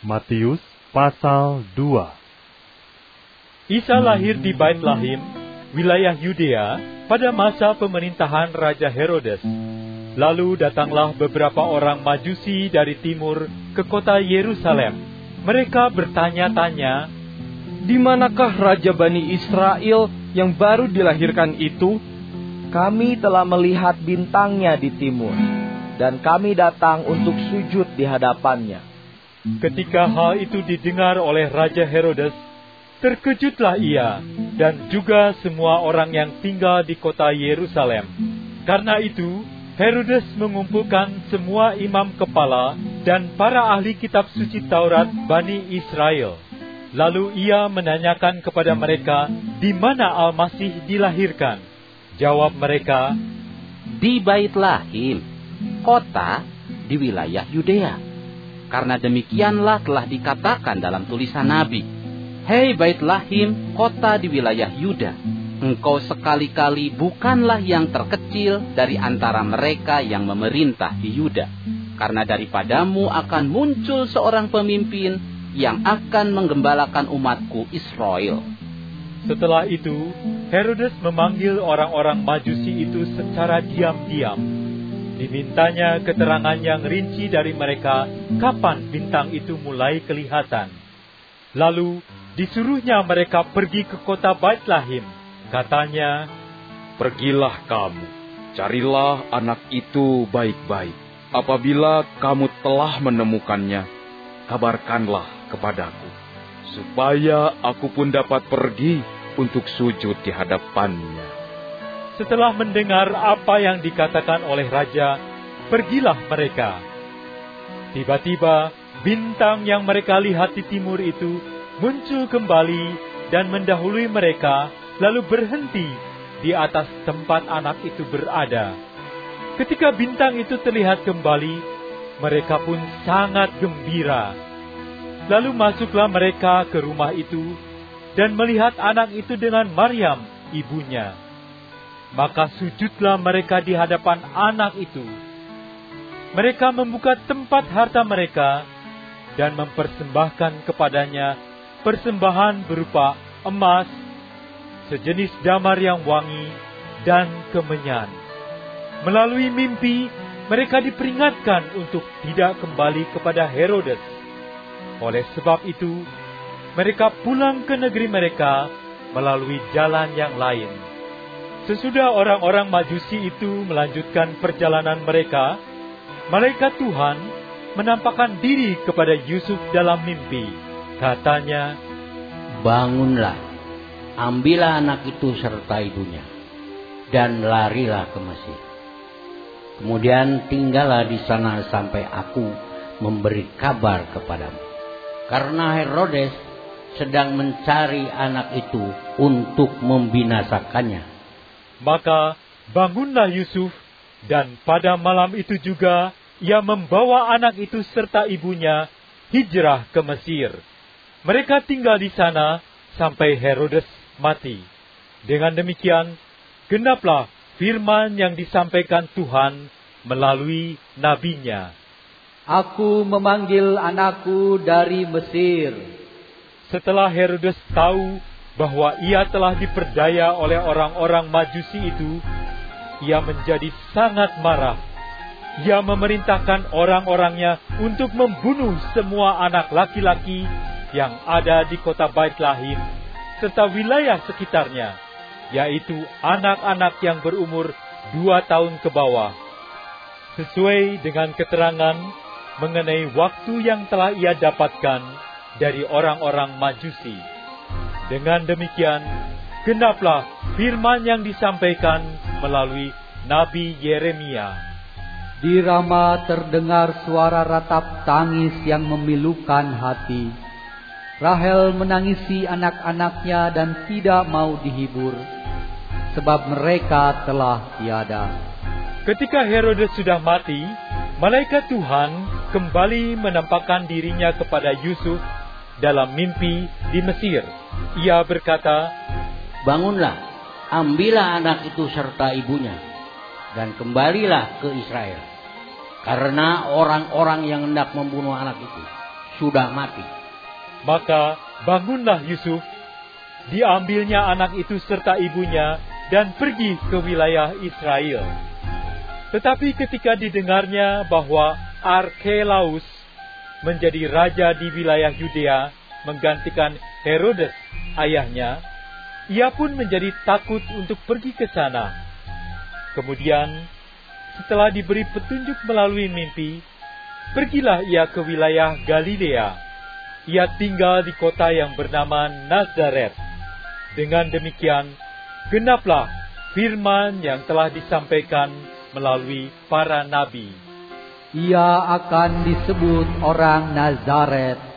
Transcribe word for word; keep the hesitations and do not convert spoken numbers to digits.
Matius pasal dua. Isa lahir di Baitlahim, wilayah Yudea, pada masa pemerintahan Raja Herodes. Lalu datanglah beberapa orang Majusi dari timur ke kota Yerusalem. Mereka bertanya-tanya, "Di manakah Raja Bani Israel yang baru dilahirkan itu? Kami telah melihat bintangnya di timur, dan kami datang untuk sujud di hadapannya." Ketika hal itu didengar oleh Raja Herodes, terkejutlah ia dan juga semua orang yang tinggal di kota Yerusalem. Karena itu, Herodes mengumpulkan semua imam kepala dan para ahli kitab suci Taurat Bani Israel. Lalu ia menanyakan kepada mereka di mana Al-Masih dilahirkan. Jawab mereka, "Di Baitlahim, kota di wilayah Yudea. Karena demikianlah telah dikatakan dalam tulisan Nabi, Hei Baitlahim, kota di wilayah Yuda, engkau sekali-kali bukanlah yang terkecil dari antara mereka yang memerintah di Yuda. Karena daripadamu akan muncul seorang pemimpin yang akan menggembalakan umatku Israel." Setelah itu, Herodes memanggil orang-orang Majusi itu secara diam-diam. Dimintanya keterangan yang rinci dari mereka kapan bintang itu mulai kelihatan. Lalu disuruhnya mereka pergi ke kota Baitlahim. Katanya, "Pergilah kamu, carilah anak itu baik-baik. Apabila kamu telah menemukannya, kabarkanlah kepadaku, supaya aku pun dapat pergi untuk sujud di hadapannya." Setelah mendengar apa yang dikatakan oleh raja, pergilah mereka. Tiba-tiba, bintang yang mereka lihat di timur itu muncul kembali dan mendahului mereka, lalu berhenti di atas tempat anak itu berada. Ketika bintang itu terlihat kembali, mereka pun sangat gembira. Lalu masuklah mereka ke rumah itu dan melihat anak itu dengan Maryam, ibunya. Maka sujudlah mereka di hadapan anak itu. Mereka membuka tempat harta mereka dan mempersembahkan kepadanya persembahan berupa emas, sejenis damar yang wangi, dan kemenyan. Melalui mimpi, mereka diperingatkan untuk tidak kembali kepada Herodes. Oleh sebab itu, mereka pulang ke negeri mereka melalui jalan yang lain. Sesudah orang-orang Majusi itu melanjutkan perjalanan mereka, malaikat Tuhan menampakkan diri kepada Yusuf dalam mimpi. Katanya, "Bangunlah, ambillah anak itu serta ibunya, dan larilah ke Mesir. Kemudian tinggallah di sana sampai aku memberi kabar kepadamu. Karena Herodes sedang mencari anak itu untuk membinasakannya." Maka bangunlah Yusuf, dan pada malam itu juga ia membawa anak itu serta ibunya hijrah ke Mesir. Mereka tinggal di sana sampai Herodes mati. Dengan demikian, genaplah firman yang disampaikan Tuhan melalui nabinya. "Aku memanggil anakku dari Mesir." Setelah Herodes tahu bahwa ia telah diperdaya oleh orang-orang Majusi itu, ia menjadi sangat marah. Ia memerintahkan orang-orangnya untuk membunuh semua anak laki-laki yang ada di kota Baitlahim serta wilayah sekitarnya, yaitu anak-anak yang berumur dua tahun ke bawah. Sesuai dengan keterangan mengenai waktu yang telah ia dapatkan dari orang-orang Majusi. Dengan demikian, genaplah firman yang disampaikan melalui Nabi Yeremia. Di Rama terdengar suara ratap tangis yang memilukan hati. Rahel menangisi anak-anaknya dan tidak mau dihibur, sebab mereka telah tiada. Ketika Herodes sudah mati, malaikat Tuhan kembali menampakkan dirinya kepada Yusuf dalam mimpi di Mesir. Ia berkata, "Bangunlah, ambillah anak itu serta ibunya, dan kembalilah ke Israel. Karena orang-orang yang hendak membunuh anak itu sudah mati. Maka bangunlah Yusuf, diambilnya anak itu serta ibunya dan pergi ke wilayah Israel. Tetapi ketika didengarnya bahwa Arkelaus menjadi raja di wilayah Yudea menggantikan Herodes ayahnya, ia pun menjadi takut untuk pergi ke sana. Kemudian, setelah diberi petunjuk melalui mimpi, pergilah ia ke wilayah Galilea. Ia tinggal di kota yang bernama Nazaret. Dengan demikian, genaplah firman yang telah disampaikan melalui para nabi. Ia akan disebut orang Nazaret,